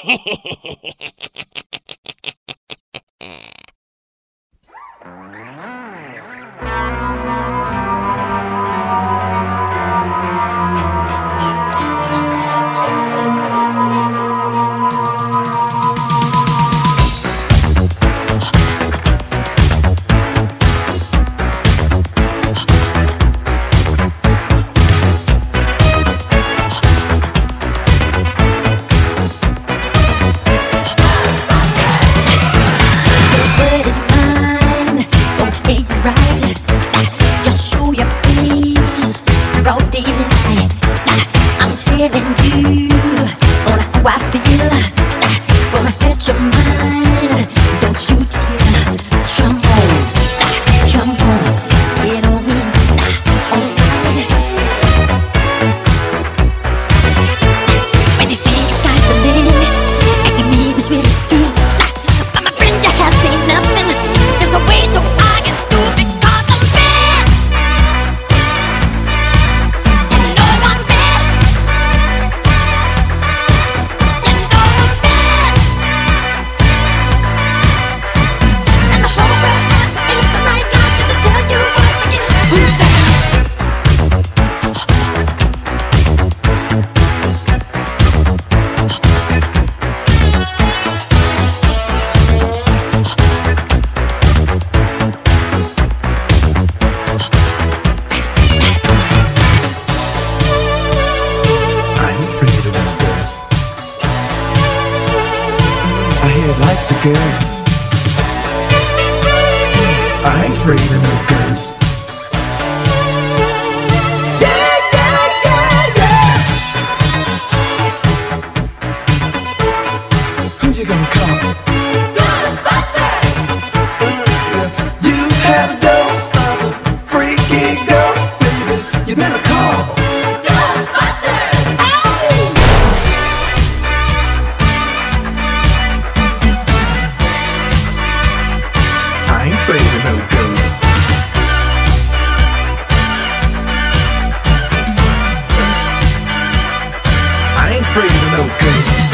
Likes the girls. I ain't afraid of no girls. Yeah, yeah, yeah, yeah. Who you gonna call? Ghostbusters! You had a dose of a freaky ghost, baby. You better call Ghostbusters! I ain't afraid of no ghosts. I ain't afraid of no ghosts.